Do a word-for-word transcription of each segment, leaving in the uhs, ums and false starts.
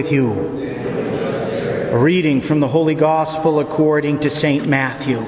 with you. A reading from the Holy Gospel according to Saint Matthew.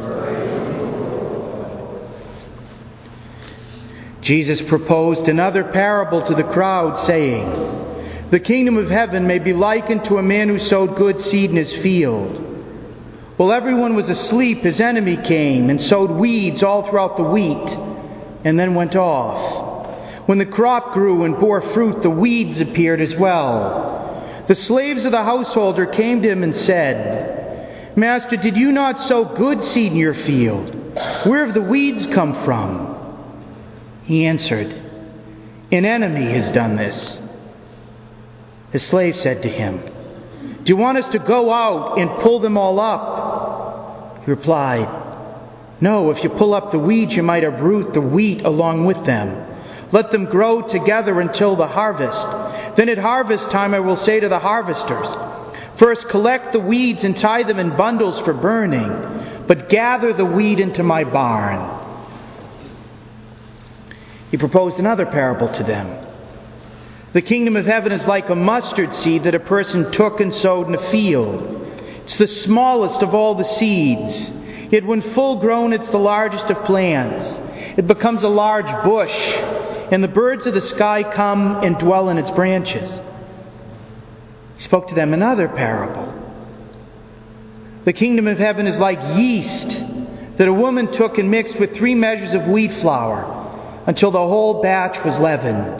Jesus proposed another parable to the crowd, saying, "The kingdom of heaven may be likened to a man who sowed good seed in his field. While everyone was asleep, his enemy came and sowed weeds all throughout the wheat, and then went off. When the crop grew and bore fruit, the weeds appeared as well. The slaves of the householder came to him and said, 'Master, did you not sow good seed in your field? Where have the weeds come from?' He answered, 'An enemy has done this.' The slave said to him, 'Do you want us to go out and pull them all up?' He replied, 'No, if you pull up the weeds, you might uproot the wheat along with them. Let them grow together until the harvest. Then at harvest time I will say to the harvesters, first collect the weeds and tie them in bundles for burning, but gather the wheat into my barn.' He proposed another parable to them. 'The kingdom of heaven is like a mustard seed that a person took and sowed in a field. It's the smallest of all the seeds. Yet when full grown, it's the largest of plants. It becomes a large bush, and the birds of the sky come and dwell in its branches.' He spoke to them another parable. 'The kingdom of heaven is like yeast that a woman took and mixed with three measures of wheat flour until the whole batch was leavened.'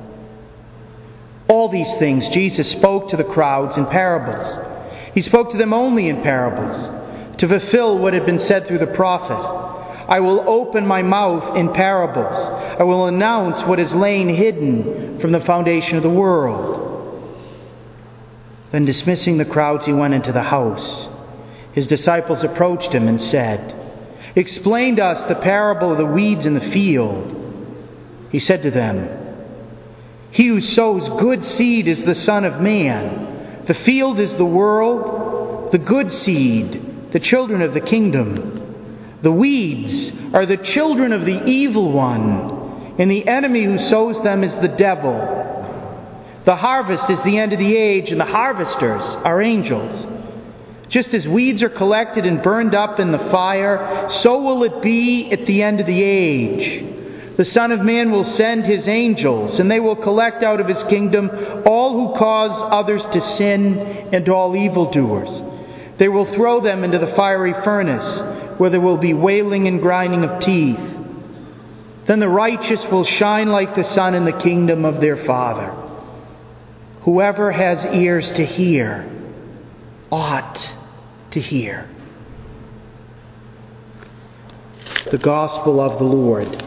All these things Jesus spoke to the crowds in parables. He spoke to them only in parables, to fulfill what had been said through the prophet. 'I will open my mouth in parables. I will announce what is lain hidden from the foundation of the world.' Then dismissing the crowds, he went into the house. His disciples approached him and said, 'Explain to us the parable of the weeds in the field.' He said to them, 'He who sows good seed is the Son of Man. The field is the world, the good seed, the children of the kingdom. The weeds are the children of the evil one, and the enemy who sows them is the devil. The harvest is the end of the age, and the harvesters are angels. Just as weeds are collected and burned up in the fire, so will it be at the end of the age. The Son of Man will send his angels, and they will collect out of his kingdom all who cause others to sin and all evildoers. They will throw them into the fiery furnace, where there will be wailing and grinding of teeth. Then the righteous will shine like the sun in the kingdom of their Father. Whoever has ears to hear ought to hear.'" The Gospel of the Lord.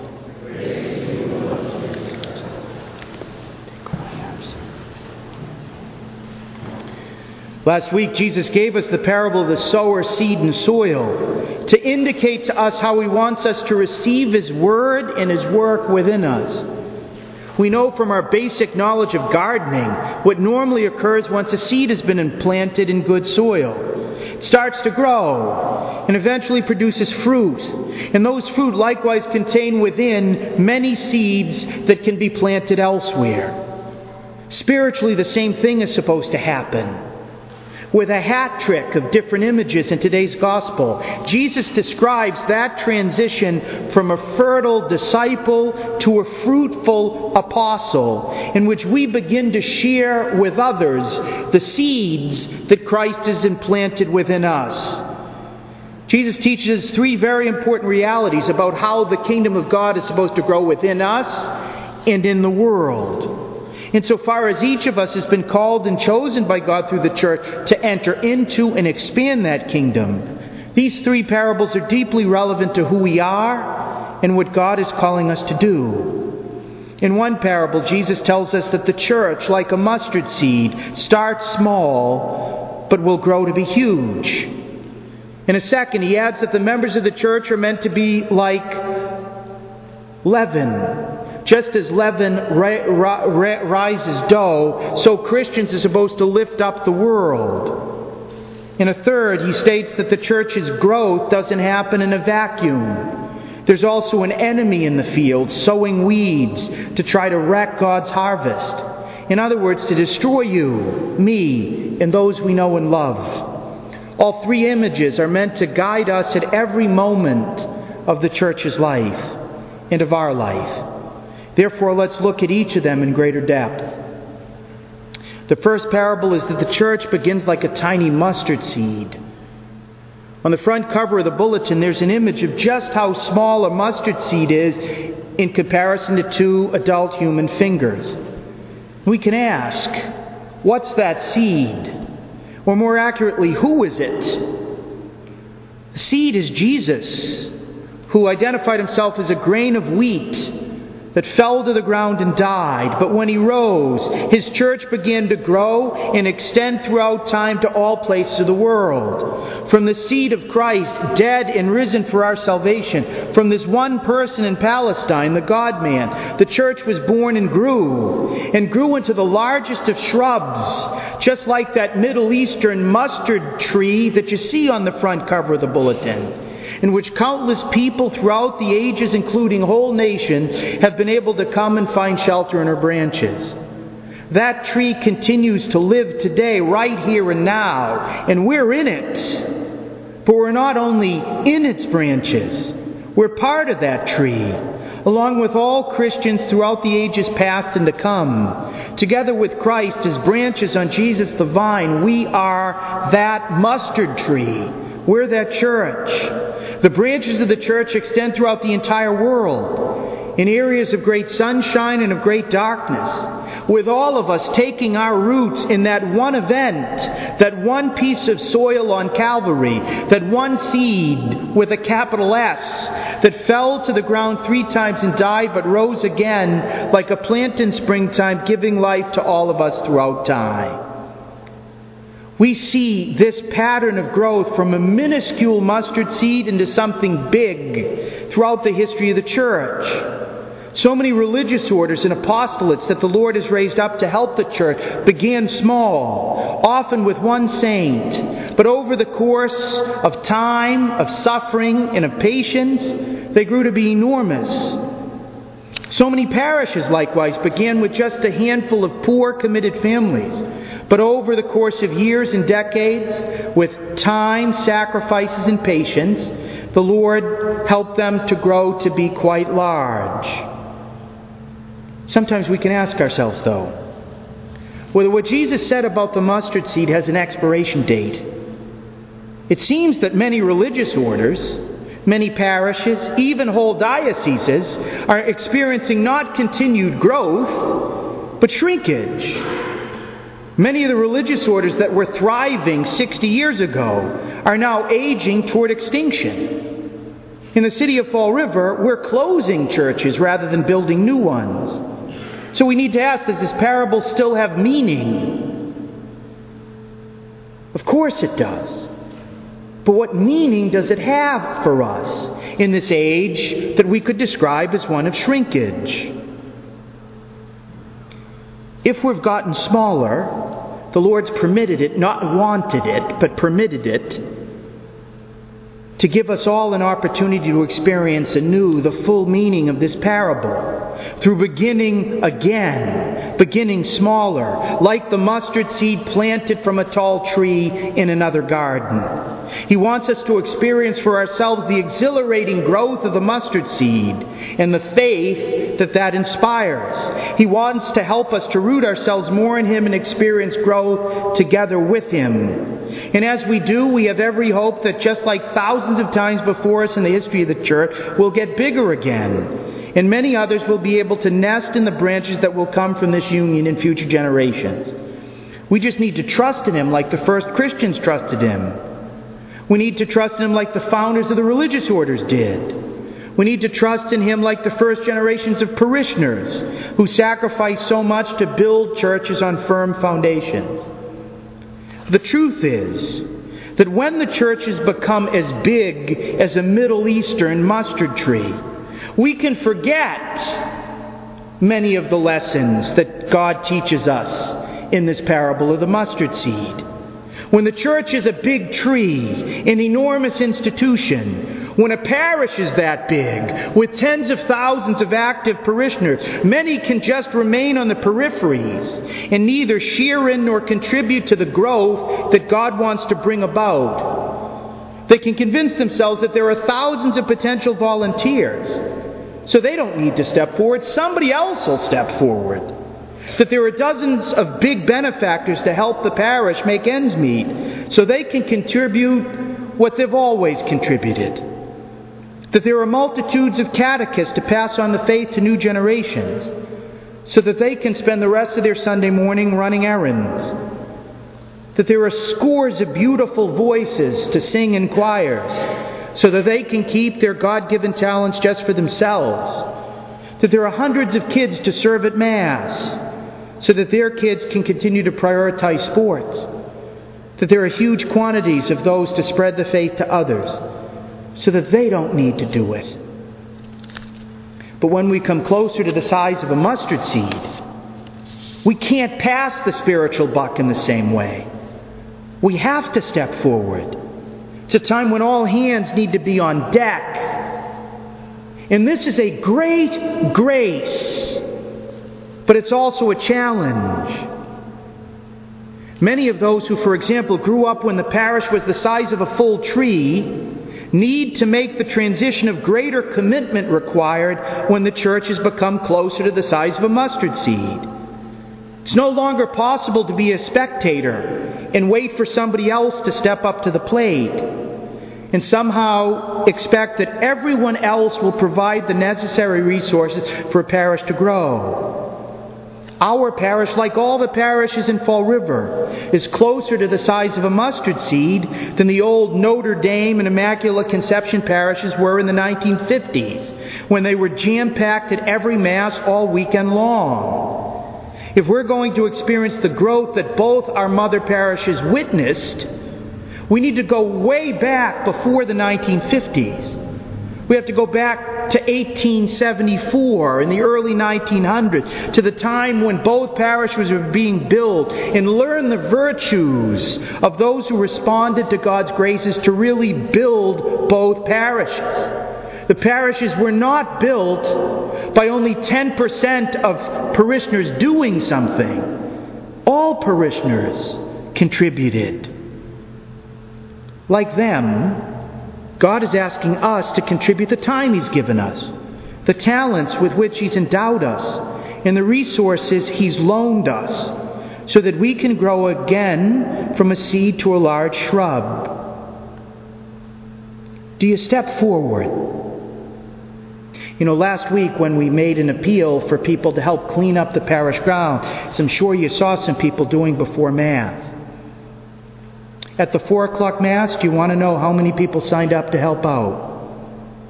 Last week, Jesus gave us the parable of the sower, seed, and soil to indicate to us how He wants us to receive His Word and His work within us. We know from our basic knowledge of gardening what normally occurs once a seed has been implanted in good soil. It starts to grow and eventually produces fruit. And those fruit likewise contain within many seeds that can be planted elsewhere. Spiritually, the same thing is supposed to happen. With a hat trick of different images in today's gospel, Jesus describes that transition from a fertile disciple to a fruitful apostle, in which we begin to share with others the seeds that Christ has implanted within us. Jesus teaches three very important realities about how the kingdom of God is supposed to grow within us and in the world. Insofar as each of us has been called and chosen by God through the church to enter into and expand that kingdom, these three parables are deeply relevant to who we are and what God is calling us to do. In one parable, Jesus tells us that the church, like a mustard seed, starts small but will grow to be huge. In a second, he adds that the members of the church are meant to be like leaven. Just as leaven ri- ri- rises dough, so Christians are supposed to lift up the world. In a third, he states that the church's growth doesn't happen in a vacuum. There's also an enemy in the field, sowing weeds to try to wreck God's harvest. In other words, to destroy you, me, and those we know and love. All three images are meant to guide us at every moment of the church's life and of our life. Therefore, let's look at each of them in greater depth. The first parable is that the church begins like a tiny mustard seed. On the front cover of the bulletin, there's an image of just how small a mustard seed is in comparison to two adult human fingers. We can ask, what's that seed? Or more accurately, who is it? The seed is Jesus, who identified himself as a grain of wheat that fell to the ground and died. But when he rose, his church began to grow and extend throughout time to all places of the world. From the seed of Christ, dead and risen for our salvation, from this one person in Palestine, the God-man, the church was born and grew, and grew into the largest of shrubs, just like that Middle Eastern mustard tree that you see on the front cover of the bulletin, in which countless people throughout the ages, including whole nations, have been able to come and find shelter in her branches. That tree continues to live today, right here and now, and we're in it. But we're not only in its branches, we're part of that tree, along with all Christians throughout the ages past and to come. Together with Christ as branches on Jesus the vine, we are that mustard tree. We're that church. The branches of the church extend throughout the entire world, in areas of great sunshine and of great darkness, with all of us taking our roots in that one event, that one piece of soil on Calvary, that one seed with a capital S that fell to the ground three times and died but rose again like a plant in springtime, giving life to all of us throughout time. We see this pattern of growth from a minuscule mustard seed into something big throughout the history of the church. So many religious orders and apostolates that the Lord has raised up to help the church began small, often with one saint. But over the course of time, of suffering, and of patience, they grew to be enormous. So many parishes, likewise, began with just a handful of poor, committed families. But over the course of years and decades, with time, sacrifices, and patience, the Lord helped them to grow to be quite large. Sometimes we can ask ourselves, though, whether what Jesus said about the mustard seed has an expiration date. It seems that many religious orders, many parishes, even whole dioceses, are experiencing not continued growth, but shrinkage. Many of the religious orders that were thriving sixty years ago are now aging toward extinction. In the city of Fall River, we're closing churches rather than building new ones. So we need to ask, does this parable still have meaning? Of course it does. But what meaning does it have for us in this age that we could describe as one of shrinkage? If we've gotten smaller, the Lord's permitted it, not wanted it, but permitted it, to give us all an opportunity to experience anew the full meaning of this parable, through beginning again, beginning smaller, like the mustard seed planted from a tall tree in another garden. He wants us to experience for ourselves the exhilarating growth of the mustard seed and the faith that that inspires. He wants to help us to root ourselves more in Him and experience growth together with Him. And as we do, we have every hope that just like thousands of times before us in the history of the church, we'll get bigger again. And many others will be able to nest in the branches that will come from this union in future generations. We just need to trust in Him like the first Christians trusted Him. We need to trust in Him like the founders of the religious orders did. We need to trust in Him like the first generations of parishioners who sacrificed so much to build churches on firm foundations. The truth is that when the churches become as big as a Middle Eastern mustard tree, we can forget many of the lessons that God teaches us in this parable of the mustard seed. When the church is a big tree, an enormous institution, When a parish is that big, with tens of thousands of active parishioners, many can just remain on the peripheries and neither share in nor contribute to the growth that God wants to bring about. They can convince themselves that there are thousands of potential volunteers, so they don't need to step forward. Somebody else will step forward. That there are dozens of big benefactors to help the parish make ends meet, so they can contribute what they've always contributed. That there are multitudes of catechists to pass on the faith to new generations, so that they can spend the rest of their Sunday morning running errands. That there are scores of beautiful voices to sing in choirs, so that they can keep their God-given talents just for themselves. That there are hundreds of kids to serve at Mass, so that their kids can continue to prioritize sports. That there are huge quantities of those to spread the faith to others, so that they don't need to do it. But when we come closer to the size of a mustard seed, we can't pass the spiritual buck in the same way. We have to step forward. It's a time when all hands need to be on deck. And this is a great grace, but it's also a challenge. Many of those who, for example, grew up when the parish was the size of a full tree need to make the transition of greater commitment required when the church has become closer to the size of a mustard seed. It's no longer possible to be a spectator and wait for somebody else to step up to the plate and somehow expect that everyone else will provide the necessary resources for a parish to grow. Our parish, like all the parishes in Fall River, is closer to the size of a mustard seed than the old Notre Dame and Immaculate Conception parishes were in the nineteen fifties, when they were jam-packed at every Mass all weekend long. If we're going to experience the growth that both our mother parishes witnessed, we need to go way back before the nineteen fifties. We have to go back to eighteen seventy-four in the early nineteen hundreds, to the time when both parishes were being built, and learn the virtues of those who responded to God's graces to really build both parishes. The parishes were not built by only ten percent of parishioners doing something. All parishioners contributed. Like them, God is asking us to contribute the time He's given us, the talents with which He's endowed us, and the resources He's loaned us, so that we can grow again from a seed to a large shrub. Do you step forward? You know, last week when we made an appeal for people to help clean up the parish ground, as I'm sure you saw some people doing before Mass. At the four o'clock Mass, do you want to know how many people signed up to help out?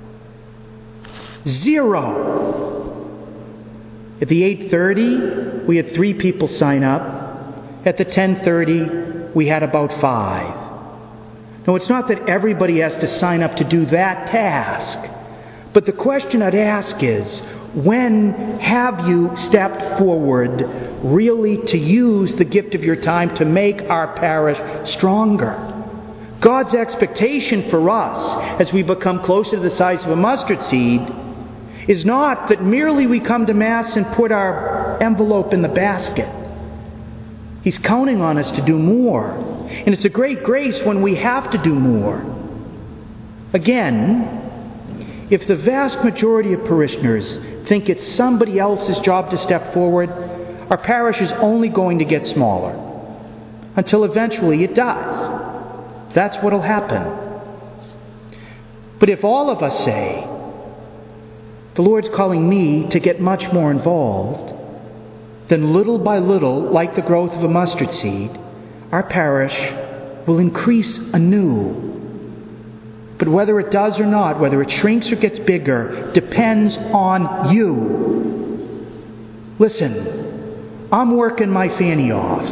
Zero. At the eight thirty, we had three people sign up. At the ten thirty, we had about five. Now, it's not that everybody has to sign up to do that task, but the question I'd ask is, when have you stepped forward really to use the gift of your time to make our parish stronger? God's expectation for us as we become closer to the size of a mustard seed is not that merely we come to Mass and put our envelope in the basket. He's counting on us to do more. And it's a great grace when we have to do more. Again, if the vast majority of parishioners think it's somebody else's job to step forward, our parish is only going to get smaller, until eventually it does. That's what will happen. But if all of us say, the Lord's calling me to get much more involved, then little by little, like the growth of a mustard seed, our parish will increase anew. But whether it does or not, whether it shrinks or gets bigger, depends on you. Listen, I'm working my fanny off.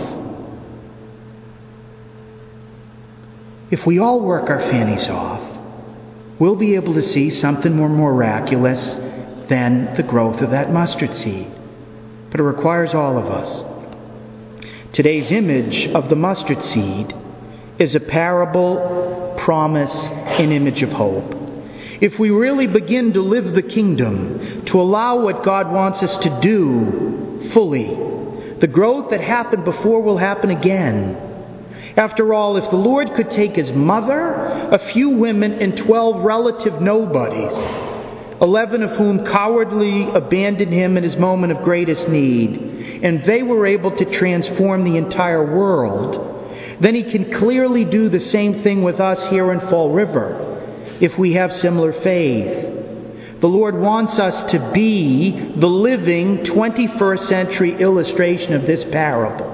If we all work our fannies off, we'll be able to see something more miraculous than the growth of that mustard seed. But it requires all of us. Today's image of the mustard seed is a parable, promise, and image of hope. if we really begin to live the kingdom, to allow what God wants us to do fully, the growth that happened before will happen again. After all, if the Lord could take His mother, a few women, and twelve relative nobodies, eleven of whom cowardly abandoned Him in His moment of greatest need, and they were able to transform the entire world, then He can clearly do the same thing with us here in Fall River, if we have similar faith. The Lord wants us to be the living twenty-first century illustration of this parable.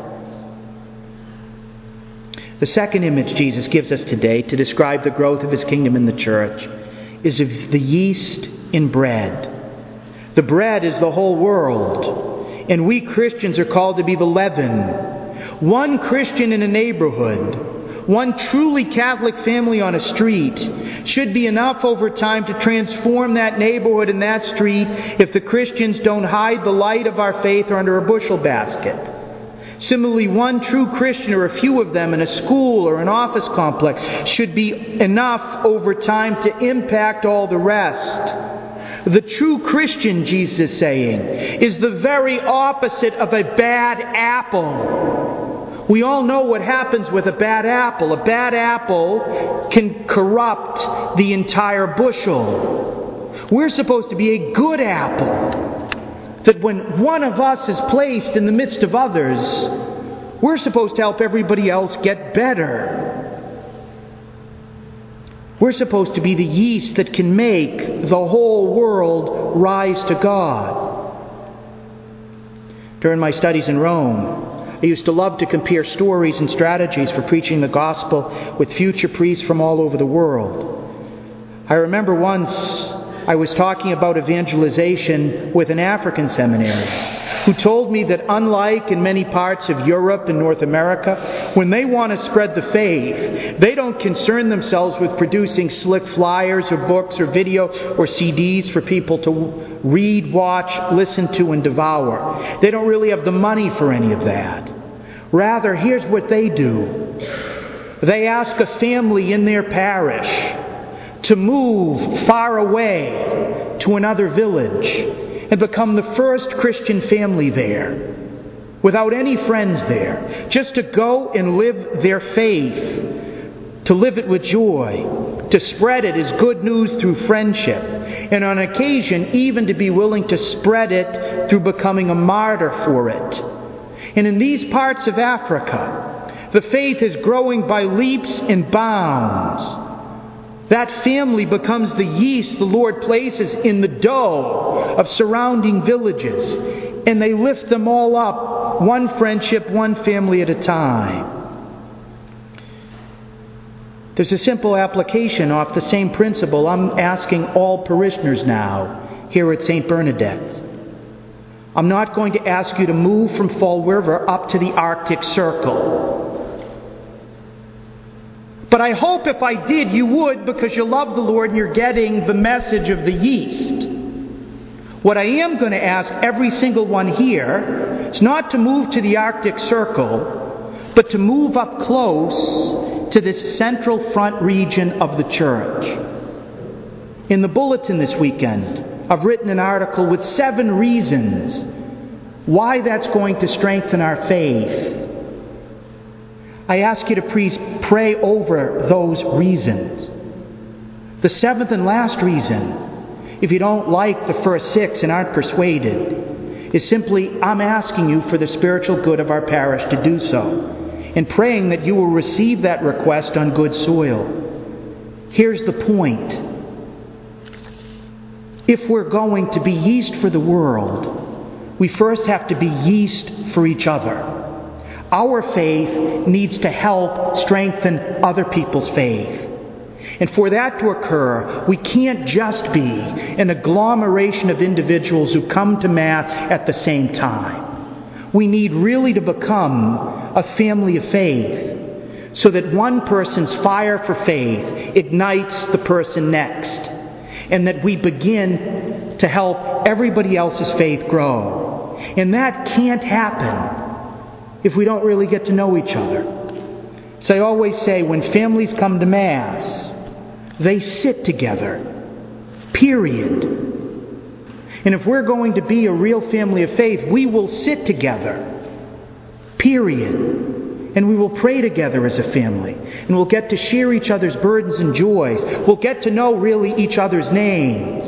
The second image Jesus gives us today to describe the growth of His kingdom in the church is of the yeast in bread. The bread is the whole world, and we Christians are called to be the leaven. One Christian in a neighborhood, one truly Catholic family on a street, should be enough over time to transform that neighborhood and that street if the Christians don't hide the light of our faith under a bushel basket. Similarly, one true Christian or a few of them in a school or an office complex should be enough over time to impact all the rest. The true Christian, Jesus is saying, is the very opposite of a bad apple. We all know what happens with a bad apple. A bad apple can corrupt the entire bushel. We're supposed to be a good apple. That when one of us is placed in the midst of others, we're supposed to help everybody else get better. We're supposed to be the yeast that can make the whole world rise to God. During my studies in Rome, I used to love to compare stories and strategies for preaching the gospel with future priests from all over the world. I remember once I was talking about evangelization with an African seminary who told me that unlike in many parts of Europe and North America, when they want to spread the faith, they don't concern themselves with producing slick flyers or books or video or C Ds for people to read, watch, listen to, and devour. They don't really have the money for any of that. Rather, here's what they do. They ask a family in their parish to move far away to another village and become the first Christian family there, without any friends there, just to go and live their faith, to live it with joy, to spread it as good news through friendship, and on occasion even to be willing to spread it through becoming a martyr for it. And in these parts of Africa, the faith is growing by leaps and bounds. That family becomes the yeast the Lord places in the dough of surrounding villages, and they lift them all up, one friendship, one family at a time. There's a simple application off the same principle I'm asking all parishioners now here at Saint Bernadette. I'm not going to ask you to move from Fall River up to the Arctic Circle. But I hope if I did, you would, because you love the Lord and you're getting the message of the yeast. What I am going to ask every single one here is not to move to the Arctic Circle, but to move up close to this central front region of the church. In the bulletin this weekend, I've written an article with seven reasons why that's going to strengthen our faith. I ask you to please pray over those reasons. The seventh and last reason, if you don't like the first six and aren't persuaded, is simply I'm asking you for the spiritual good of our parish to do so, and praying that you will receive that request on good soil. Here's the point. If we're going to be yeast for the world, we first have to be yeast for each other. Our faith needs to help strengthen other people's faith. And for that to occur, we can't just be an agglomeration of individuals who come to Mass at the same time. We need really to become a family of faith, so that one person's fire for faith ignites the person next, and that we begin to help everybody else's faith grow. And that can't happen if we don't really get to know each other. So I always say, when families come to Mass, they sit together. Period. And if we're going to be a real family of faith, we will sit together. Period. And we will pray together as a family. And we'll get to share each other's burdens and joys. We'll get to know really each other's names.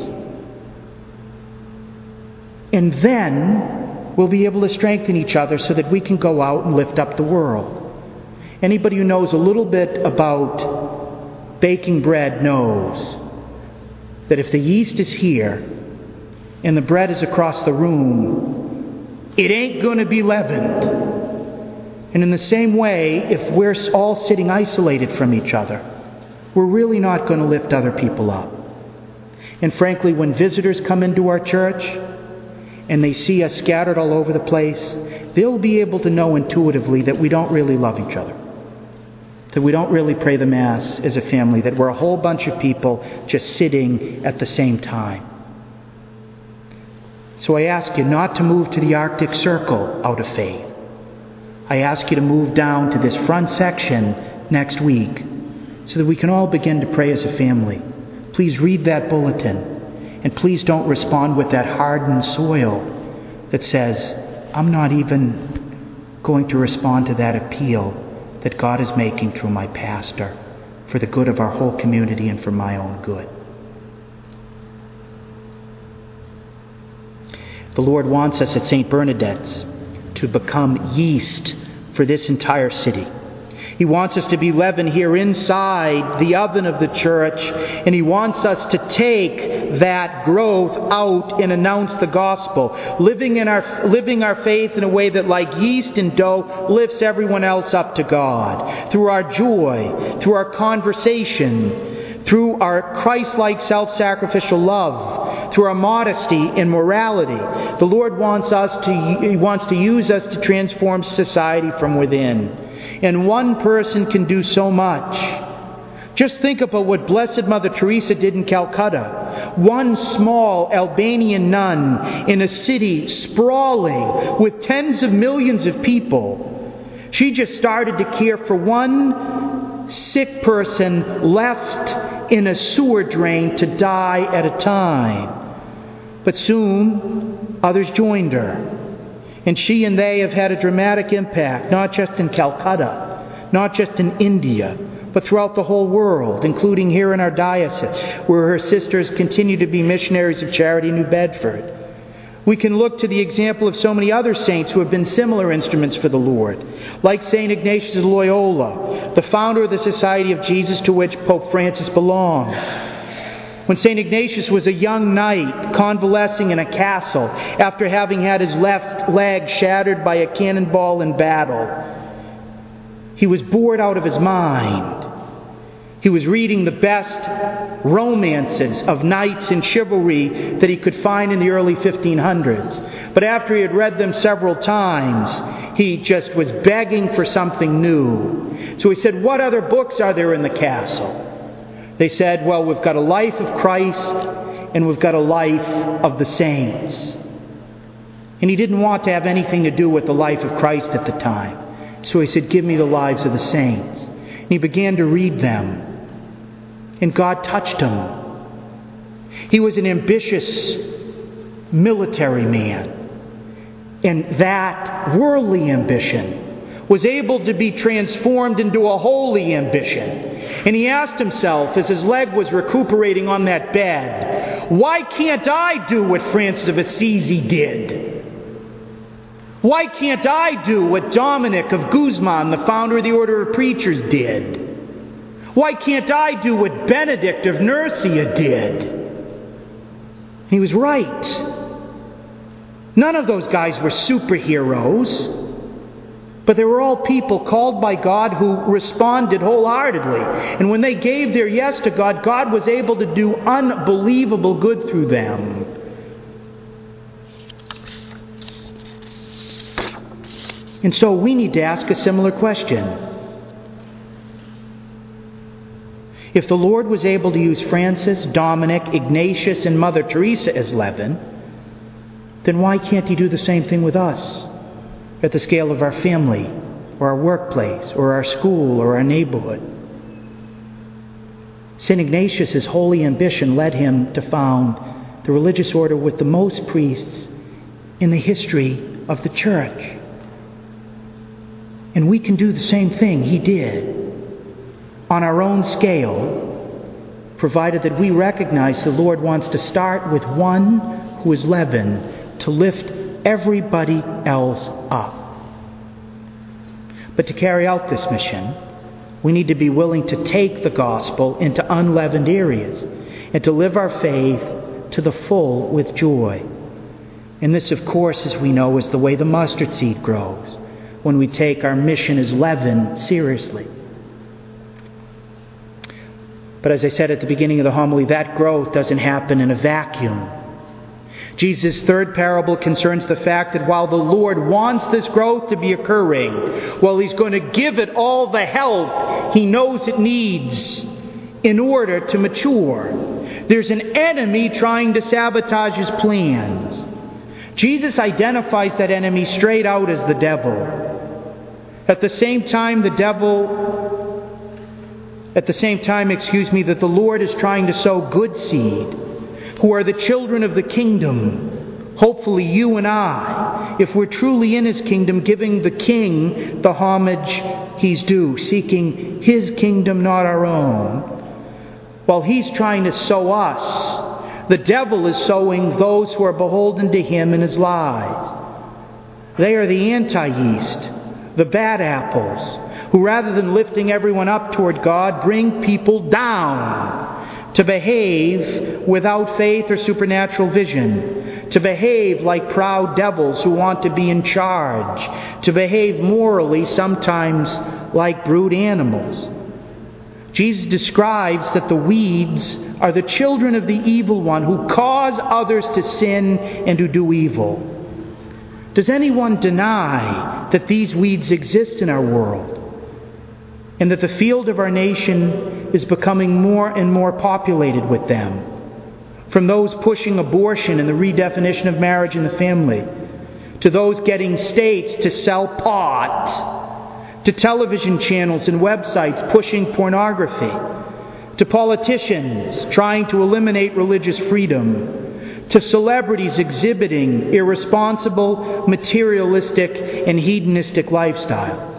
And then we'll be able to strengthen each other so that we can go out and lift up the world. Anybody who knows a little bit about baking bread knows that if the yeast is here and the bread is across the room, it ain't going to be leavened. And in the same way, if we're all sitting isolated from each other, we're really not going to lift other people up. And frankly, when visitors come into our church and they see us scattered all over the place, they'll be able to know intuitively that we don't really love each other. That we don't really pray the Mass as a family. That we're a whole bunch of people just sitting at the same time. So I ask you not to move to the Arctic Circle out of faith. I ask you to move down to this front section next week so that we can all begin to pray as a family. Please read that bulletin. And please don't respond with that hardened soil that says, I'm not even going to respond to that appeal that God is making through my pastor for the good of our whole community and for my own good. The Lord wants us at Saint Bernadette's to become yeast for this entire city. He wants us to be leaven here inside the oven of the church, and He wants us to take that growth out and announce the gospel, living in our living our faith in a way that, like yeast and dough, lifts everyone else up to God. Through our joy, through our conversation, through our Christ-like self-sacrificial love, through our modesty and morality. The Lord wants us to He wants to use us to transform society from within. And one person can do so much. Just think about what Blessed Mother Teresa did in Calcutta. One small Albanian nun in a city sprawling with tens of millions of people. She just started to care for one sick person left in a sewer drain to die at a time. But soon, others joined her. And she and they have had a dramatic impact, not just in Calcutta, not just in India, but throughout the whole world, including here in our diocese, where her sisters continue to be missionaries of charity in New Bedford. We can look to the example of so many other saints who have been similar instruments for the Lord, like Saint Ignatius of Loyola, the founder of the Society of Jesus to which Pope Francis belonged. When Saint Ignatius was a young knight convalescing in a castle after having had his left leg shattered by a cannonball in battle, he was bored out of his mind. He was reading the best romances of knights and chivalry that he could find in the early fifteen hundreds. But after he had read them several times, he just was begging for something new. So he said, "What other books are there in the castle?" They said, "Well, we've got a life of Christ and we've got a life of the saints." And he didn't want to have anything to do with the life of Christ at the time. So he said, "Give me the lives of the saints." And he began to read them. And God touched him. He was an ambitious military man. And that worldly ambition was able to be transformed into a holy ambition. And he asked himself, as his leg was recuperating on that bed, why can't I do what Francis of Assisi did? Why can't I do what Dominic of Guzman, the founder of the Order of Preachers, did? Why can't I do what Benedict of Nursia did? He was right. None of those guys were superheroes. But they were all people called by God who responded wholeheartedly. And when they gave their yes to God, God was able to do unbelievable good through them. And so we need to ask a similar question. If the Lord was able to use Francis, Dominic, Ignatius, and Mother Teresa as leaven, then why can't He do the same thing with us? At the scale of our family, or our workplace, or our school, or our neighborhood. Saint Ignatius' holy ambition led him to found the religious order with the most priests in the history of the Church. And we can do the same thing he did on our own scale, provided that we recognize the Lord wants to start with one who is leaven to lift everybody else up. But to carry out this mission, we need to be willing to take the gospel into unleavened areas and to live our faith to the full with joy. And this, of course, as we know, is the way the mustard seed grows, when we take our mission as leaven seriously. But as I said at the beginning of the homily, that growth doesn't happen in a vacuum. Jesus' third parable concerns the fact that while the Lord wants this growth to be occurring, while He's going to give it all the help He knows it needs in order to mature, there's an enemy trying to sabotage His plans. Jesus identifies that enemy straight out as the devil. At the same time, the devil, at the same time, excuse me, that the Lord is trying to sow good seed, who are the children of the kingdom, hopefully you and I, if we're truly in His kingdom, giving the King the homage He's due, seeking His kingdom, not our own. While He's trying to sow us, the devil is sowing those who are beholden to him in his lies. They are the anti-yeast, the bad apples, who rather than lifting everyone up toward God, bring people down to behave without faith or supernatural vision, to behave like proud devils who want to be in charge, to behave morally sometimes like brute animals. Jesus describes that the weeds are the children of the evil one who cause others to sin and to do evil. Does anyone deny that these weeds exist in our world and that the field of our nation is becoming more and more populated with them? From those pushing abortion and the redefinition of marriage and the family, to those getting states to sell pot, to television channels and websites pushing pornography, to politicians trying to eliminate religious freedom, to celebrities exhibiting irresponsible, materialistic, and hedonistic lifestyles.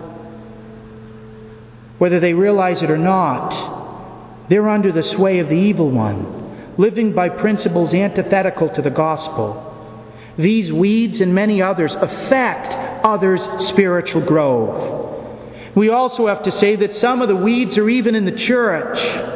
Whether they realize it or not, they're under the sway of the evil one, living by principles antithetical to the gospel. These weeds and many others affect others' spiritual growth. We also have to say that some of the weeds are even in the church.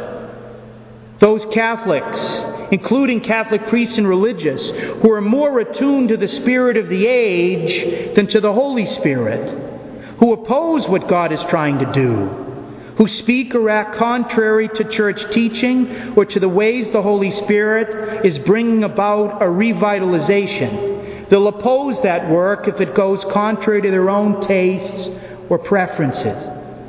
Those Catholics, including Catholic priests and religious, who are more attuned to the spirit of the age than to the Holy Spirit, who oppose what God is trying to do, who speak or act contrary to church teaching or to the ways the Holy Spirit is bringing about a revitalization. They'll oppose that work if it goes contrary to their own tastes or preferences.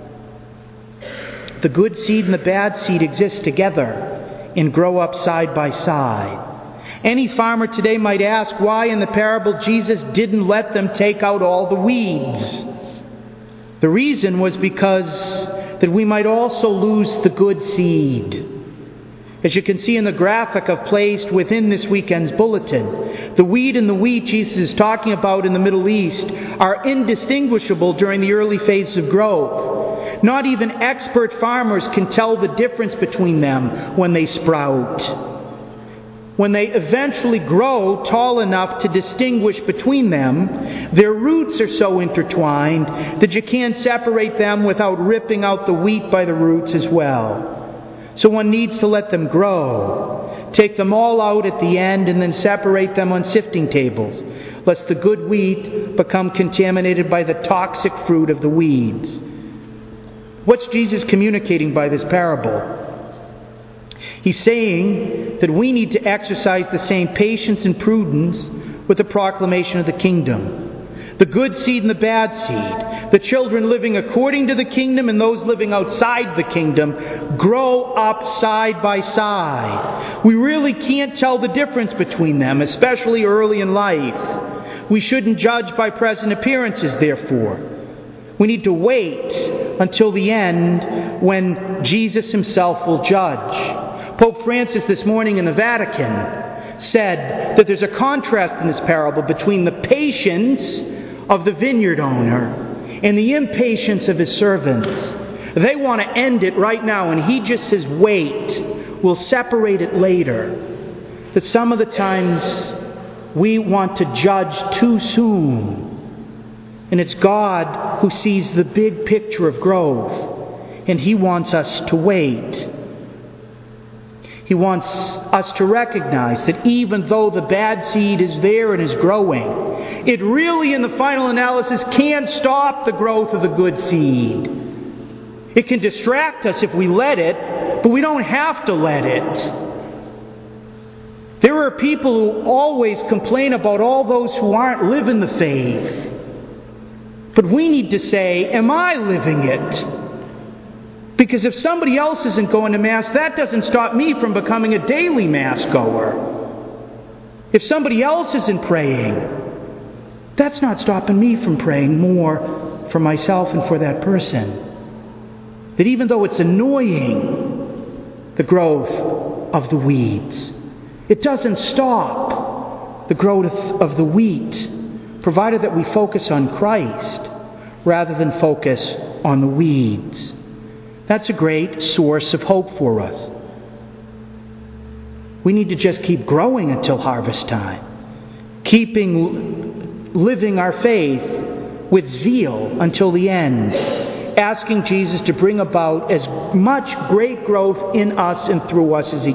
The good seed and the bad seed exist together and grow up side by side. Any farmer today might ask why in the parable Jesus didn't let them take out all the weeds. The reason was because that we might also lose the good seed. As you can see in the graphic I've placed within this weekend's bulletin, the wheat and the wheat Jesus is talking about in the Middle East are indistinguishable during the early phases of growth. Not even expert farmers can tell the difference between them when they sprout. When they eventually grow tall enough to distinguish between them, their roots are so intertwined that you can't separate them without ripping out the wheat by the roots as well. So one needs to let them grow, take them all out at the end, and then separate them on sifting tables, lest the good wheat become contaminated by the toxic fruit of the weeds. What's Jesus communicating by this parable? He's saying that we need to exercise the same patience and prudence with the proclamation of the kingdom. The good seed and the bad seed, the children living according to the kingdom and those living outside the kingdom, grow up side by side. We really can't tell the difference between them, especially early in life. We shouldn't judge by present appearances, therefore. We need to wait until the end when Jesus himself will judge. Pope Francis this morning in the Vatican said that there's a contrast in this parable between the patience of the vineyard owner and the impatience of his servants. They want to end it right now, and he just says, wait, we'll separate it later. That some of the times we want to judge too soon. And it's God who sees the big picture of growth, and He wants us to wait. He wants us to recognize that even though the bad seed is there and is growing, it really, in the final analysis, can't stop the growth of the good seed. It can distract us if we let it, but we don't have to let it. There are people who always complain about all those who aren't living the faith. But we need to say, am I living it? Because if somebody else isn't going to Mass, that doesn't stop me from becoming a daily Mass goer. If somebody else isn't praying, that's not stopping me from praying more for myself and for that person. That even though it's annoying, the growth of the weeds, it doesn't stop the growth of the wheat, provided that we focus on Christ rather than focus on the weeds. That's a great source of hope for us. We need to just keep growing until harvest time, keeping living our faith with zeal until the end, asking Jesus to bring about as much great growth in us and through us as He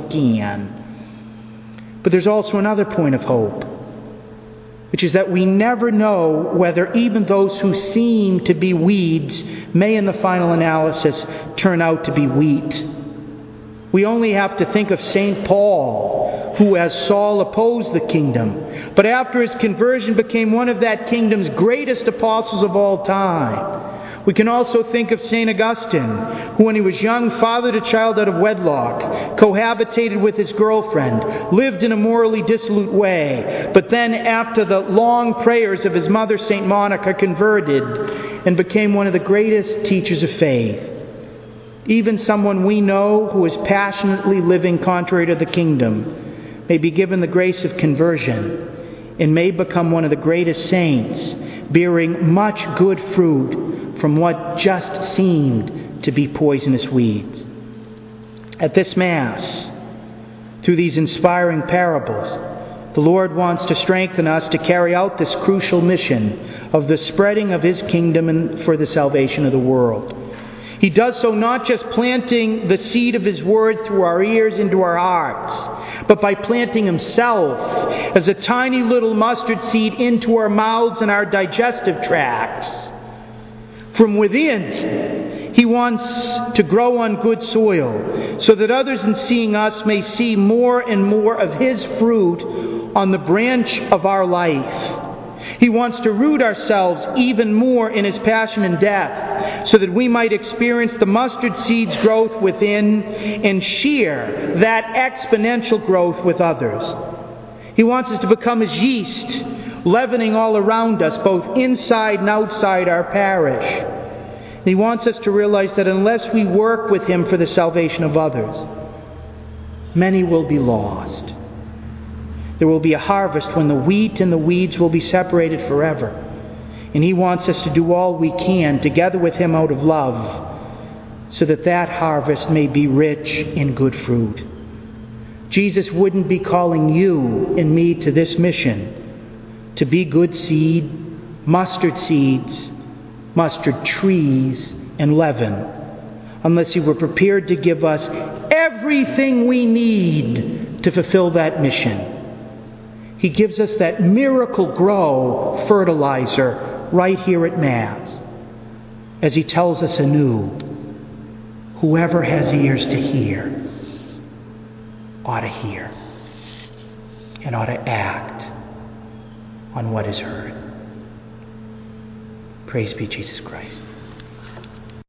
can. But there's also another point of hope, which is that we never know whether even those who seem to be weeds may in the final analysis turn out to be wheat. We only have to think of Saint Paul, who as Saul opposed the kingdom, but after his conversion became one of that kingdom's greatest apostles of all time. We can also think of Saint Augustine, who when he was young fathered a child out of wedlock, cohabitated with his girlfriend, lived in a morally dissolute way, but then after the long prayers of his mother Saint Monica converted and became one of the greatest teachers of faith. Even someone we know who is passionately living contrary to the kingdom may be given the grace of conversion and may become one of the greatest saints, bearing much good fruit from what just seemed to be poisonous weeds. At this Mass, through these inspiring parables, the Lord wants to strengthen us to carry out this crucial mission of the spreading of His kingdom and for the salvation of the world. He does so not just planting the seed of His word through our ears into our hearts, but by planting Himself as a tiny little mustard seed into our mouths and our digestive tracts. From within, He wants to grow on good soil, so that others in seeing us may see more and more of His fruit on the branch of our life. He wants to root ourselves even more in His passion and death, so that we might experience the mustard seed's growth within and share that exponential growth with others. He wants us to become as yeast, leavening all around us, both inside and outside our parish. And He wants us to realize that unless we work with Him for the salvation of others, many will be lost. There will be a harvest when the wheat and the weeds will be separated forever. And He wants us to do all we can together with Him out of love, so that that harvest may be rich in good fruit. Jesus wouldn't be calling you and me to this mission, to be good seed, mustard seeds, mustard trees, and leaven, unless He were prepared to give us everything we need to fulfill that mission. He gives us that miracle grow fertilizer right here at Mass, as He tells us anew, whoever has ears to hear ought to hear and ought to act on what is heard. Praise be Jesus Christ.